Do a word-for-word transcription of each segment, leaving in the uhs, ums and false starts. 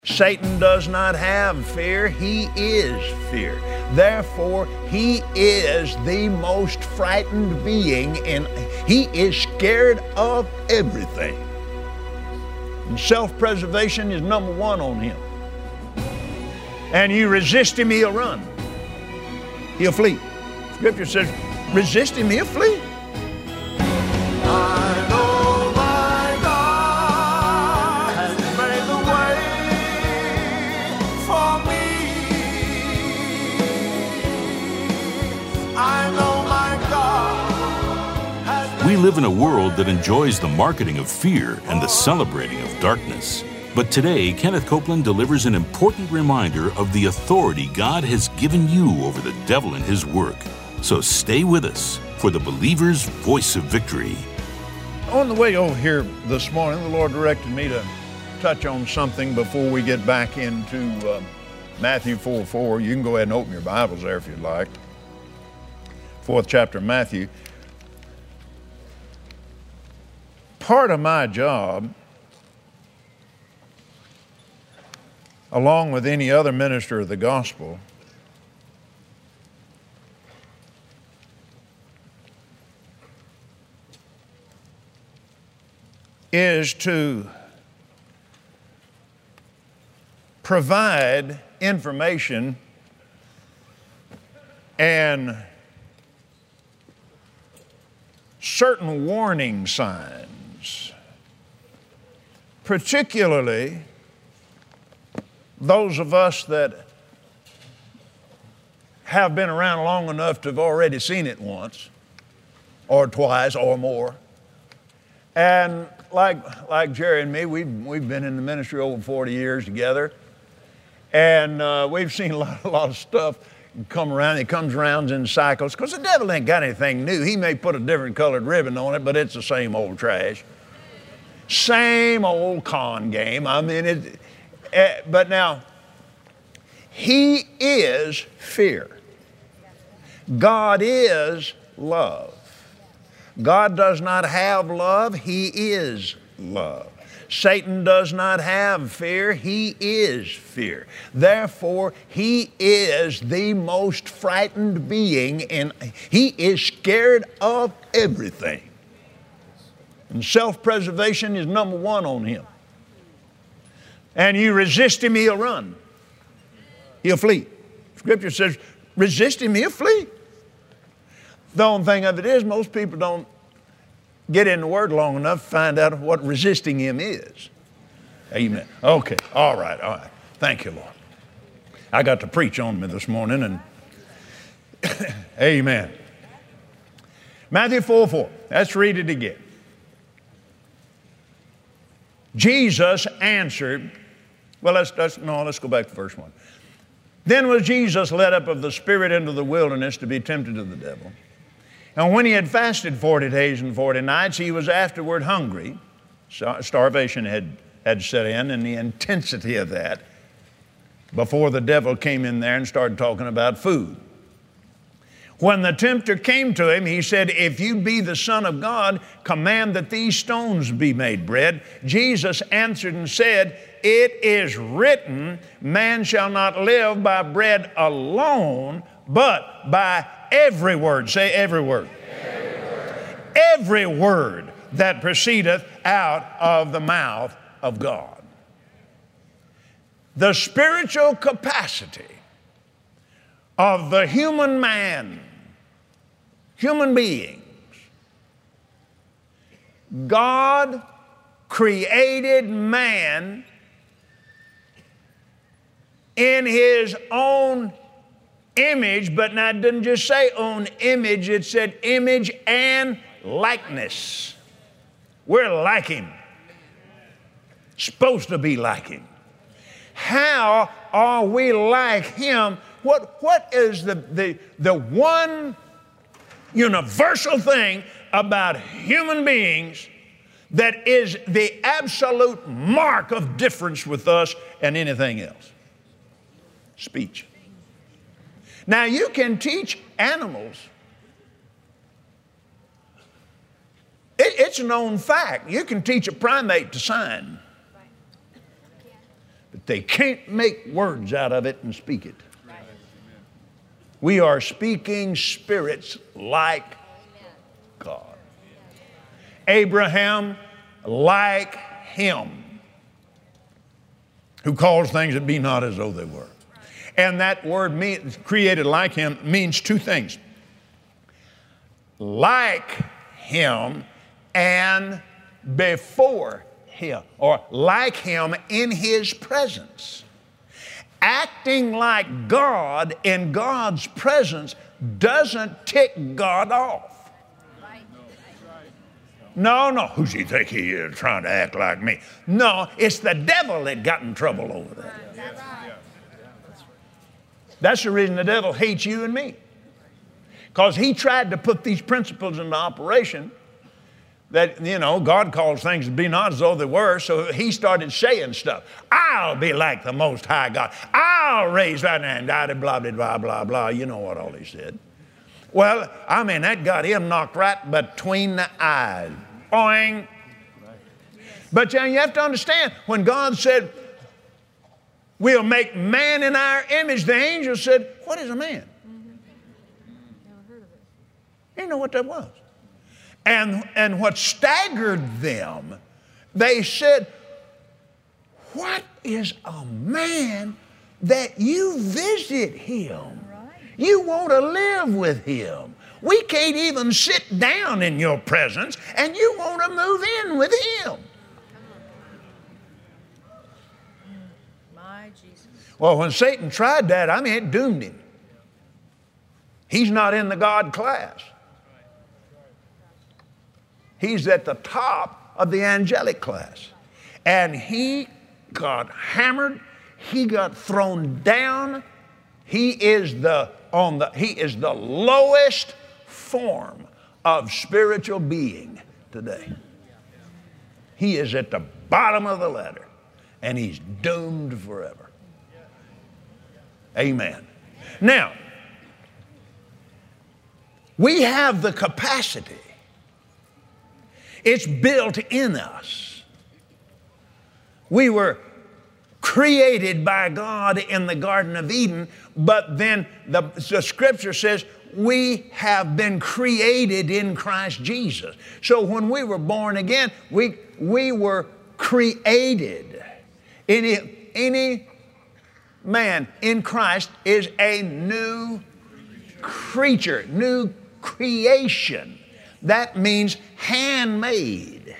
Satan does not have fear, he is fear. Therefore, he is the most frightened being, and he is scared of everything. And self-preservation is number one on him. And you resist him, he'll run. He'll flee. Scripture says, resist him, he'll flee. I know my God has made the way for me. I know my God has. We live in a world that enjoys the marketing of fear and the celebrating of darkness. But today, Kenneth Copeland delivers an important reminder of the authority God has given you over the devil and his work. So stay with us for the believer's voice of victory. On the way over here this morning, the Lord directed me to touch on something before we get back into uh, Matthew four four. You can go ahead and open your Bibles there if you'd like. Fourth chapter of Matthew. Part of my job, along with any other minister of the gospel, is to provide information and certain warning signs, particularly those of us that have been around long enough to have already seen it once or twice or more. And like like Jerry and me, we've, we've been in the ministry over forty years together. And uh, we've seen a lot, a lot of stuff come around. It comes around in cycles because the devil ain't got anything new. He may put a different colored ribbon on it, but it's the same old trash. Same old con game. I mean, it. Uh, but now, he is fear. God is love. God does not have love, he is love. Satan does not have fear, he is fear. Therefore, he is the most frightened being, and he is scared of everything. And self-preservation is number one on him. And you resist him, he'll run. He'll flee. Scripture says, resist him, he'll flee. The only thing of it is, most people don't get in the Word long enough to find out what resisting him is. Amen. Okay. All right. All right. Thank you, Lord. I got to preach on me this morning, and amen. Matthew four four. Let's read it again. Jesus answered, well, let's, let's, no, let's go back to verse one. Then was Jesus led up of the Spirit into the wilderness to be tempted of the devil. And when he had fasted forty days and forty nights, he was afterward hungry. Starvation had, had set in, and the intensity of that before the devil came in there and started talking about food. When the tempter came to him, he said, if you be the Son of God, command that these stones be made bread. Jesus answered and said, it is written, man shall not live by bread alone, but by every word. Say every word. Every word. Every word that proceedeth out of the mouth of God. The spiritual capacity of the human man, human beings. God created man in his own image, but now it didn't just say own image, it said image and likeness. We're like him. Supposed to be like him. How are we like him? What, what is the, the, the one universal thing about human beings that is the absolute mark of difference with us and anything else? Speech. Now, you can teach animals. It, it's a known fact. You can teach a primate to sign. but they can't make words out of it and speak it. We are speaking spirits like God. Abraham, like him, who calls things that be not as though they were. And that word mean, created like him means two things. Like him and before him, or like him in his presence. Acting like God in God's presence doesn't tick God off. No, no, who's he think he is trying to act like me? No, it's the devil that got in trouble over that. That's the reason the devil hates you and me. Because he tried to put these principles into operation that, you know, God calls things to be not as though they were, so he started saying stuff. I'll be like the Most High God. I'll raise that and blah, blah, blah, blah, blah, blah. You know what all he said. Well, I mean, that got him knocked right between the eyes. Boing. But you have to understand, when God said, we'll make man in our image, the angel said, what is a man? They didn't know what that was. And, and what staggered them, they said, what is a man that you visit him? You want to live with him. We can't even sit down in your presence, and you want to move in with him. My Jesus. Well, when Satan tried that, I mean, it doomed him. He's not in the God class. He's at the top of the angelic class. And he got hammered. He got thrown down. He is the on the he is the lowest form of spiritual being today. He is at the bottom of the ladder, and he's doomed forever. Amen. Now, we have the capacity. It's built in us. We were created by God in the Garden of Eden, but then the, the scripture says we have been created in Christ Jesus. So when we were born again, we, we were created. Any, any man in Christ is a new creature, new creation. That means handmade,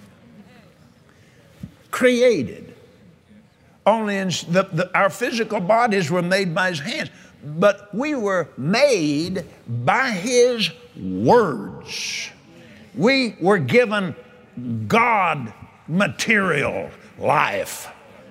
created. Only in the, the, our physical bodies were made by his hands, but we were made by his words. We were given God material life.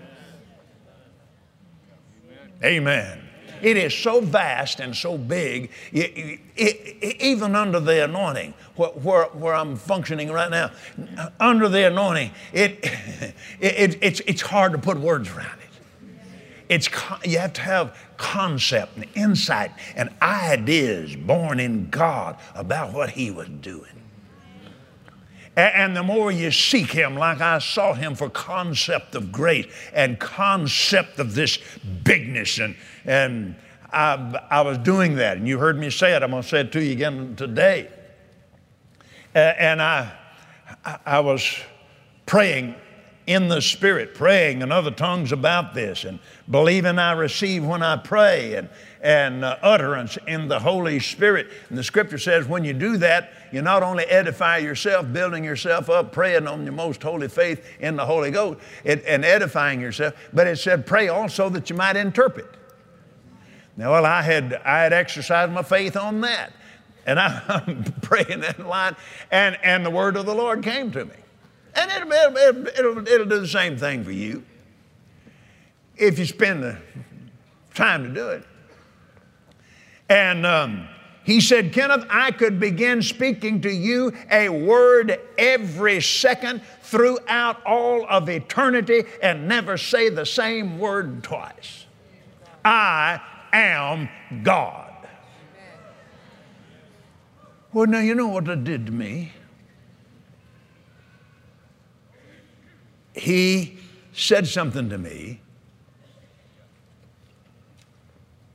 Amen. It is so vast and so big, it, it, it, even under the anointing, where, where, where I'm functioning right now, under the anointing, it, it, it, it's, it's hard to put words around it. It's, you have to have concept and insight and ideas born in God about what he was doing. And the more you seek him, like I sought him for concept of grace and concept of this bigness, and, and I, I was doing that, and you heard me say it. I'm going to say it to you again today. And I, I was praying in the Spirit, praying in other tongues about this, and believing I receive when I pray, and, and uh, utterance in the Holy Spirit. And the scripture says when you do that, you not only edify yourself, building yourself up, praying on your most holy faith in the Holy Ghost, it, and edifying yourself, but it said pray also that you might interpret. Now, well, I had, I had exercised my faith on that, and I, I'm praying that line, and, and the word of the Lord came to me. And it'll, it'll, it'll, it'll do the same thing for you if you spend the time to do it. And um, he said, Kenneth, I could begin speaking to you a word every second throughout all of eternity and never say the same word twice. I am God. Well, now you know what it did to me. He said something to me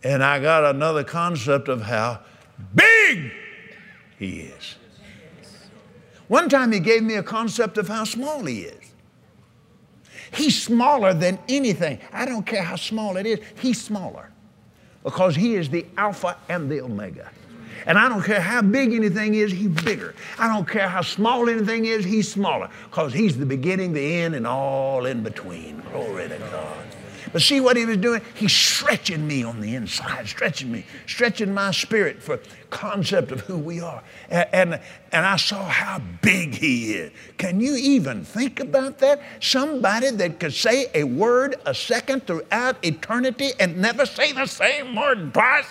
And I got another concept of how big he is. One time he gave me a concept of how small he is. He's smaller than anything. I don't care how small it is. He's smaller because he is the Alpha and the Omega. And I don't care how big anything is, he's bigger. I don't care how small anything is, he's smaller because he's the beginning, the end, and all in between. Glory to God. But see what he was doing? He's stretching me on the inside, stretching me, stretching my spirit for concept of who we are. And, and, and I saw how big he is. Can you even think about that? Somebody that could say a word a second throughout eternity and never say the same word twice?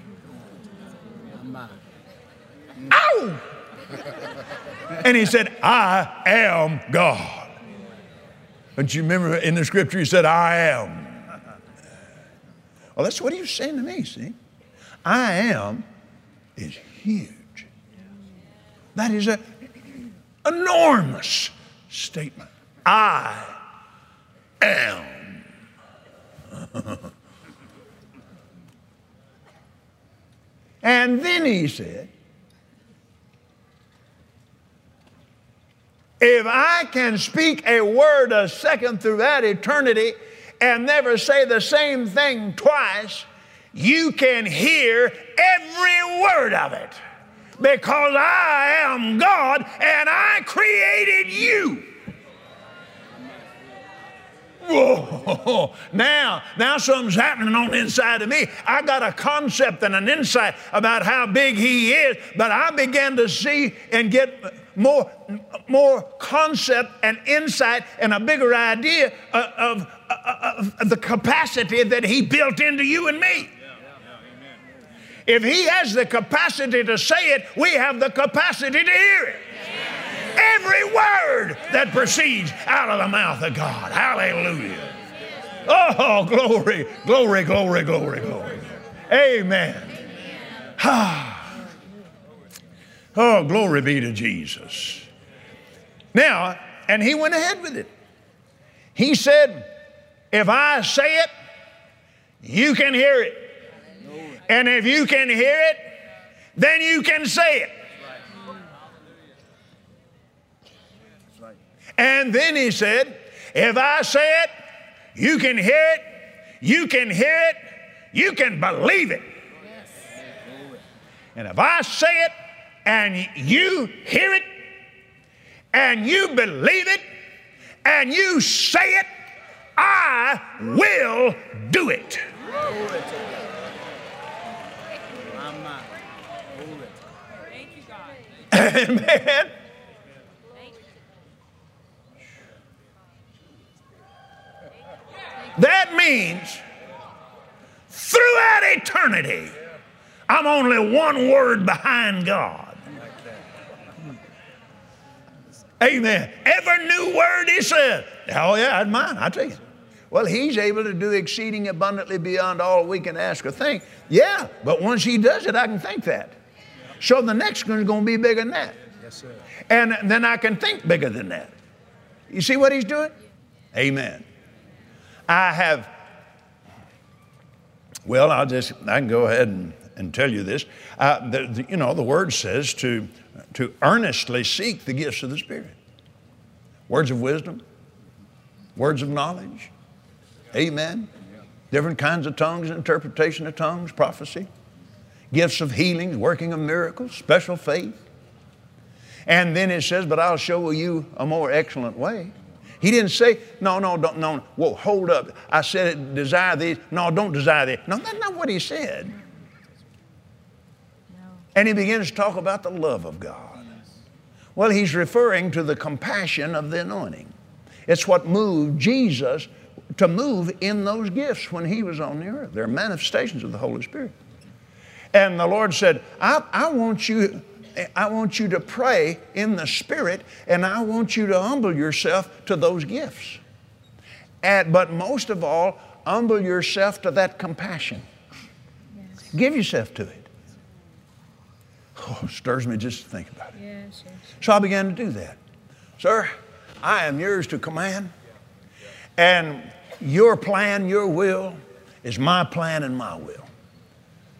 Ow! And he said, I am God. Don't you remember in the scripture he said, I am? Well, that's what he was saying to me, see? I am is huge. That is an enormous statement. I am. And then he said, if I can speak a word a second throughout eternity and never say the same thing twice, you can hear every word of it because I am God and I created you. Whoa, now, now something's happening on the inside of me. I got a concept and an insight about how big he is, but I began to see and get more, more concept and insight and a bigger idea of, of, of the capacity that he built into you and me. If he has the capacity to say it, we have the capacity to hear it. Every word that proceeds out of the mouth of God. Hallelujah. Oh, glory, glory, glory, glory, glory. Amen. Oh, glory be to Jesus. Now, and he went ahead with it. He said, if I say it, you can hear it. And if you can hear it, then you can say it. And then he said, if I say it, you can hear it, you can hear it, you can believe it. And if I say it and you hear it and you believe it and you say it, I will do it. Amen. That means throughout eternity, I'm only one word behind God. Amen. Every new word he said, oh yeah, that's mine, I tell you. Well, he's able to do exceeding abundantly beyond all we can ask or think. Yeah, but once he does it, I can think that. So the next one is going to be bigger than that. Yes, sir. And then I can think bigger than that. You see what he's doing? Amen. I have, well, I'll just, I can go ahead and, and tell you this. Uh, the, the, you know, the word says to, to earnestly seek the gifts of the Spirit. Words of wisdom, words of knowledge. Amen. Different kinds of tongues, interpretation of tongues, prophecy. Gifts of healing, working of miracles, special faith. And then it says, but I'll show you a more excellent way. He didn't say, no, no, don't, no, whoa, hold up. I said, desire these. No, don't desire these. No, that's not what he said. No. And he begins to talk about the love of God. Well, he's referring to the compassion of the anointing. It's what moved Jesus to move in those gifts when he was on the earth. They're manifestations of the Holy Spirit. And the Lord said, I, I want you... I want you to pray in the Spirit, and I want you to humble yourself to those gifts. And, but most of all, humble yourself to that compassion. Yes. Give yourself to it. Oh, it stirs me just to think about it. Yes, yes. So I began to do that. Sir, I am yours to command, and your plan, your will, is my plan and my will.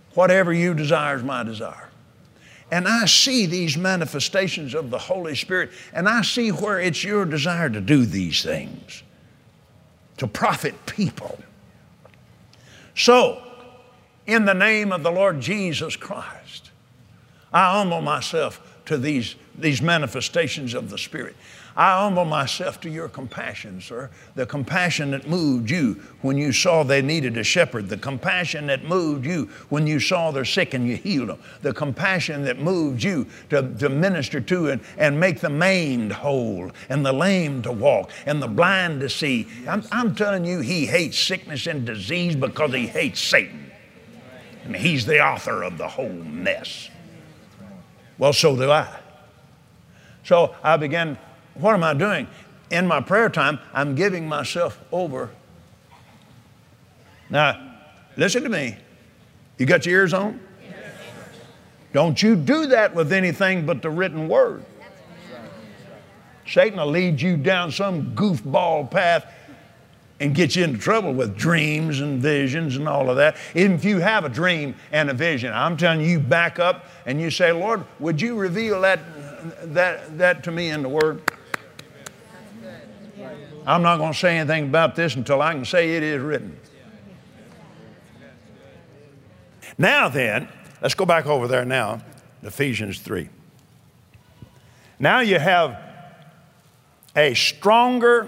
Whatever you desire is my desire. And I see these manifestations of the Holy Spirit, and I see where it's your desire to do these things, to profit people. So, in the name of the Lord Jesus Christ, I humble myself to these, these manifestations of the Spirit. I humble myself to your compassion, sir. The compassion that moved you when you saw they needed a shepherd. The compassion that moved you when you saw they're sick and you healed them. The compassion that moved you to, to minister to and, and make the maimed whole and the lame to walk and the blind to see. I'm, I'm telling you, he hates sickness and disease because he hates Satan. And he's the author of the whole mess. Well, so do I. So I began, what am I doing? In my prayer time, I'm giving myself over. Now, listen to me. You got your ears on? Yes. Don't you do that with anything but the written word. Satan will lead you down some goofball path and get you into trouble with dreams and visions and all of that. Even if you have a dream and a vision, I'm telling you, you back up and you say, Lord, would you reveal that, that, that to me in the Word? I'm not going to say anything about this until I can say it is written. Now then, let's go back over there now, Ephesians three. Now you have a stronger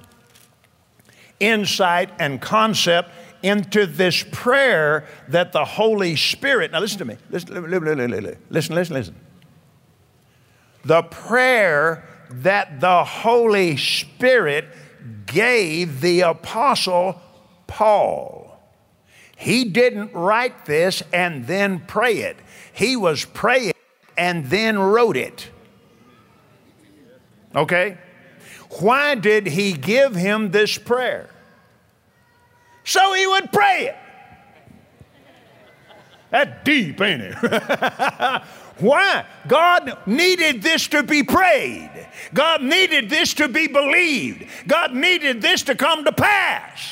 insight and concept into this prayer that the Holy Spirit, now listen to me, listen, listen, listen, listen. The prayer that the Holy Spirit gave the Apostle Paul. He didn't write this and then pray it. He was praying and then wrote it. Okay? Why did he give him this prayer? So he would pray it. That's deep, ain't it? Why? God needed this to be prayed. God needed this to be believed. God needed this to come to pass.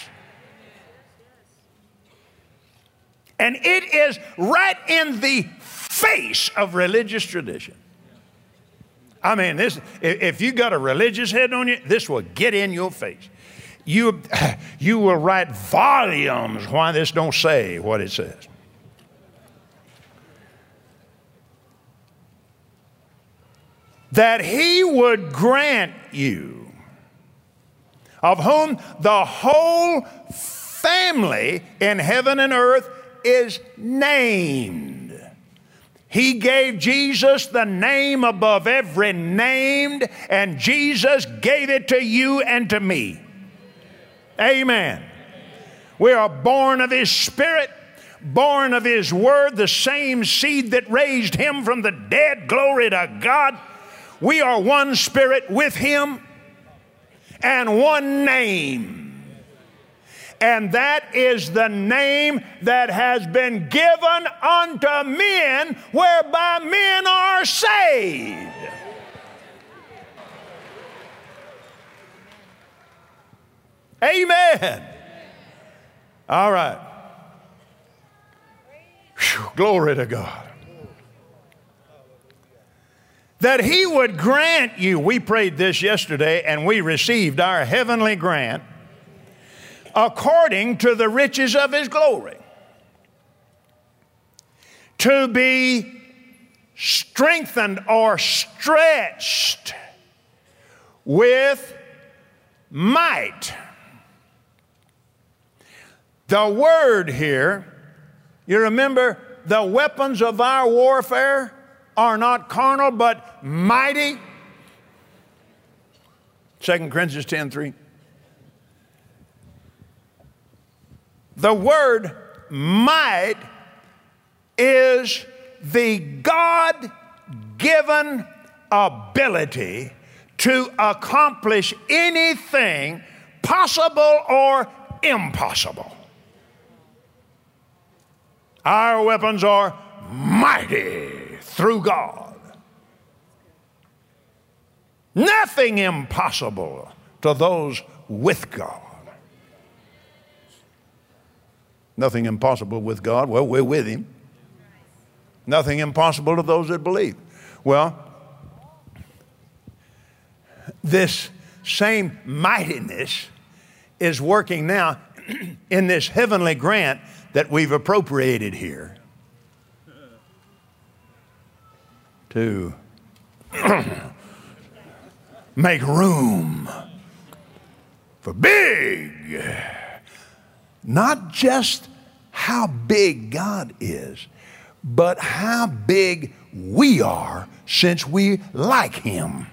And it is right in the face of religious tradition. I mean, this, if you got a religious head on you, this will get in your face. You, you will write volumes why this don't say what it says. That he would grant you, of whom the whole family in heaven and earth is named. He gave Jesus the name above every named, and Jesus gave it to you and to me. Amen. We are born of his Spirit, born of his word, the same seed that raised him from the dead. Glory to God. We are one spirit with him and one name. And that is the name that has been given unto men, whereby men are saved. Amen. All right. Whew, glory to God. That he would grant you, we prayed this yesterday and we received our heavenly grant, according to the riches of his glory, to be strengthened or stretched with might. The word here, you remember, the weapons of our warfare are not carnal but mighty. Second Corinthians ten three. The word might is the God-given ability to accomplish anything possible or impossible. Our weapons are mighty through God. Nothing impossible to those with God. Nothing impossible with God. Well, we're with him. Nothing impossible to those that believe. Well, this same mightiness is working now in this heavenly grant that we've appropriated here to make room for big. Not just how big God is, but how big we are since we like Him.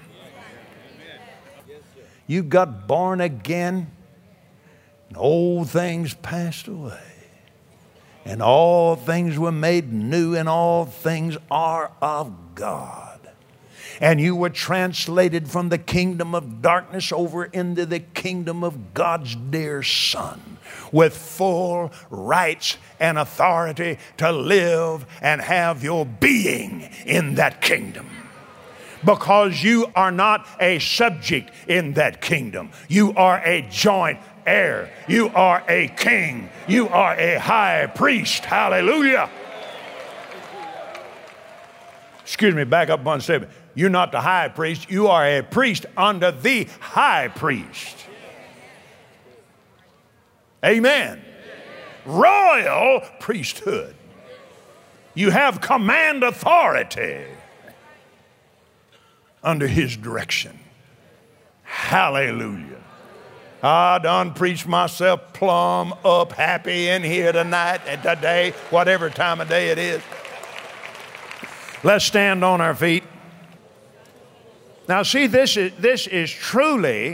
You got born again, and old things passed away, and all things were made new, and all things are of God. And you were translated from the kingdom of darkness over into the kingdom of God's dear Son, with full rights and authority to live and have your being in that kingdom. Because you are not a subject in that kingdom. You are a joint heir. You are a king. You are a high priest. Hallelujah. Excuse me, back up one step. You're not the high priest. You are a priest under the high priest. Amen. Royal priesthood. You have command authority under His direction. Hallelujah. I done preached myself plumb up happy in here tonight and today, whatever time of day it is. Let's stand on our feet. Now see, this is, this is truly,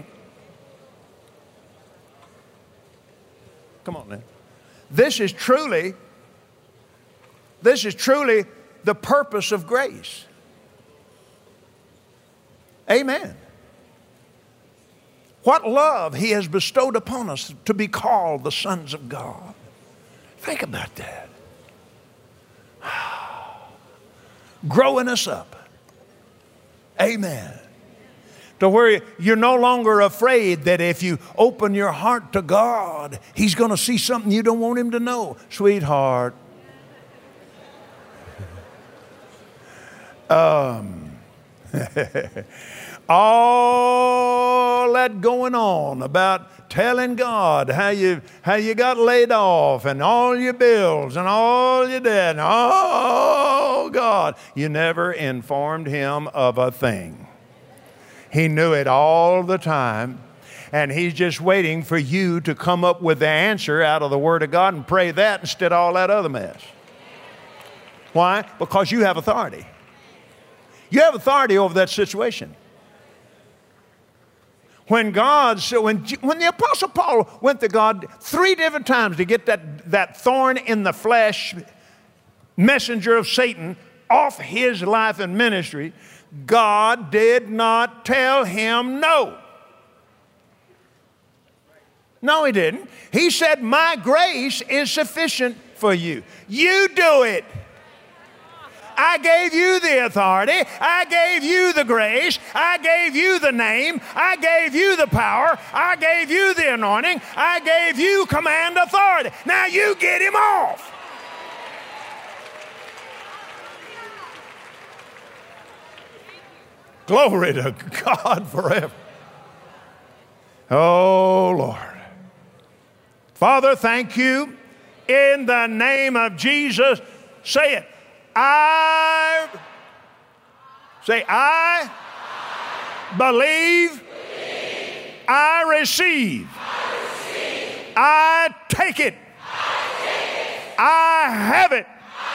come on now. This is truly, this is truly the purpose of grace. Amen. What love He has bestowed upon us to be called the sons of God. Think about that. Growing us up. Amen. To where you're no longer afraid that if you open your heart to God, He's going to see something you don't want Him to know. Sweetheart. Um, all that going on about telling God how you how you got laid off and all your bills and all your debt. And oh, God, you never informed Him of a thing. He knew it all the time, and He's just waiting for you to come up with the answer out of the Word of God and pray that instead of all that other mess. Why? Because you have authority. You have authority over that situation. When God, so when, when the Apostle Paul went to God three different times to get that, that thorn in the flesh messenger of Satan off his life and ministry, God did not tell him no. No, He didn't. He said, my grace is sufficient for you. You do it. I gave you the authority. I gave you the grace. I gave you the name. I gave you the power. I gave you the anointing. I gave you command authority. Now you get him off. Glory to God forever. Oh, Lord. Father, thank you. In the name of Jesus, say it. I, say, I, I believe, believe. I, receive. I receive. I take it. I, take it. I have it.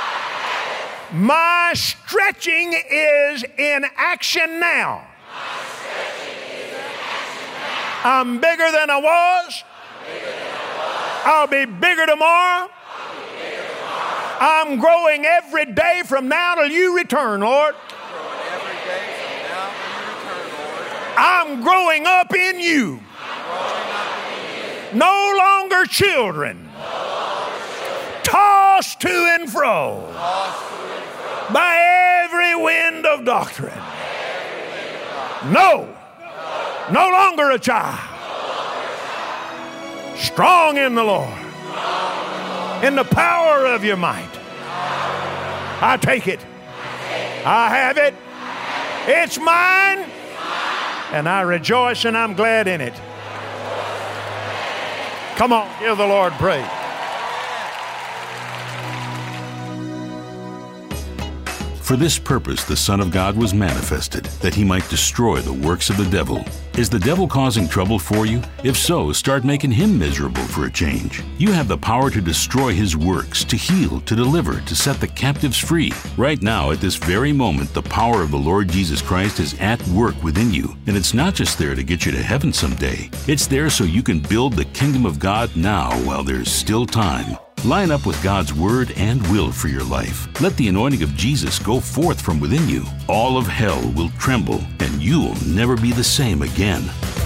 My stretching is in action now. I'm bigger than I was. I'll be bigger tomorrow. I'm growing every day from now till you return, Lord. I'm growing up in you. No longer children. Tossed to and fro by every wind of doctrine. No, no longer a child. Strong in the Lord, in the power of your might. I take it. I have it. It's mine. And I rejoice and I'm glad in it. Come on, give the Lord praise. For this purpose the Son of God was manifested, that he might destroy the works of the devil. Is the devil causing trouble for you? If so, start making him miserable for a change. You have the power to destroy his works, to heal, to deliver, to set the captives free. Right now, at this very moment, the power of the Lord Jesus Christ is at work within you. And it's not just there to get you to heaven someday. It's there so you can build the kingdom of God now while there's still time. Line up with God's word and will for your life. Let the anointing of Jesus go forth from within you. All of hell will tremble, and you will never be the same again.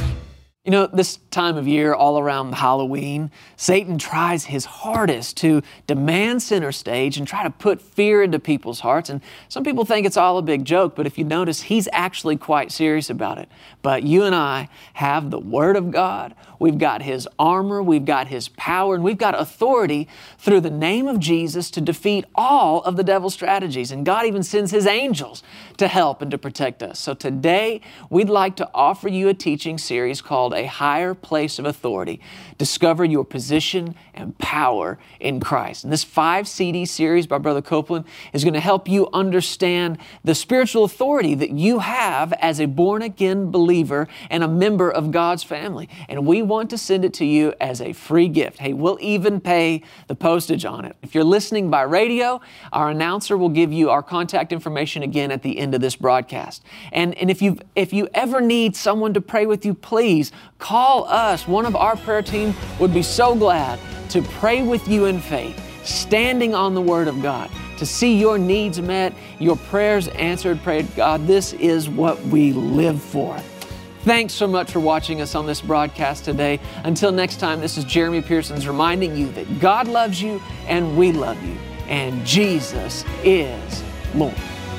You know, this time of year, all around Halloween, Satan tries his hardest to demand center stage and try to put fear into people's hearts. And some people think it's all a big joke, but if you notice, he's actually quite serious about it. But you and I have the Word of God. We've got His armor, we've got His power, and we've got authority through the name of Jesus to defeat all of the devil's strategies. And God even sends His angels to help and to protect us. So today, we'd like to offer you a teaching series called A Higher Place of Authority. Discover your position and power in Christ. And this five C D series by Brother Copeland is going to help you understand the spiritual authority that you have as a born-again believer and a member of God's family. And we want to send it to you as a free gift. Hey, we'll even pay the postage on it. If you're listening by radio, our announcer will give you our contact information again at the end of this broadcast. And, and if you if you ever need someone to pray with you, please call us. One of our prayer team would be so glad to pray with you in faith, standing on the Word of God, to see your needs met, your prayers answered. Pray, God, this is what we live for. Thanks so much for watching us on this broadcast today. Until next time, this is Jeremy Pearsons reminding you that God loves you and we love you, and Jesus is Lord.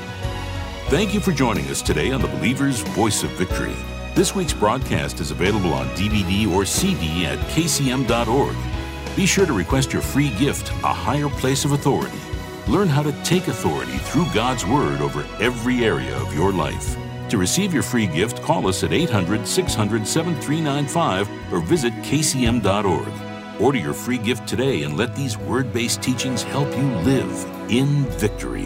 Thank you for joining us today on the Believer's Voice of Victory. This week's broadcast is available on D V D or C D at K C M dot org. Be sure to request your free gift, A Higher Place of Authority. Learn how to take authority through God's Word over every area of your life. To receive your free gift, call us at eight hundred, six hundred, seven three nine five or visit K C M dot org. Order your free gift today and let these Word-based teachings help you live in victory.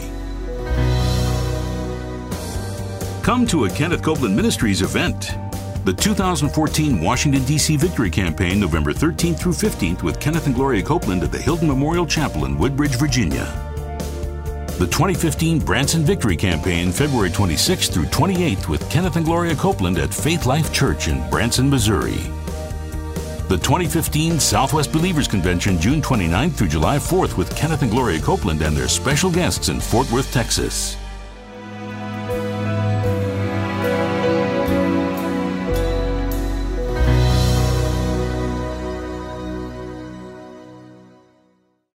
Come to a Kenneth Copeland Ministries event. The two thousand fourteen Washington, D C Victory Campaign, November thirteenth through fifteenth with Kenneth and Gloria Copeland at the Hilton Memorial Chapel in Woodbridge, Virginia. The twenty fifteen Branson Victory Campaign, February twenty-sixth through twenty-eighth with Kenneth and Gloria Copeland at Faith Life Church in Branson, Missouri. The twenty fifteen Southwest Believers Convention, June twenty-ninth through July fourth with Kenneth and Gloria Copeland and their special guests in Fort Worth, Texas.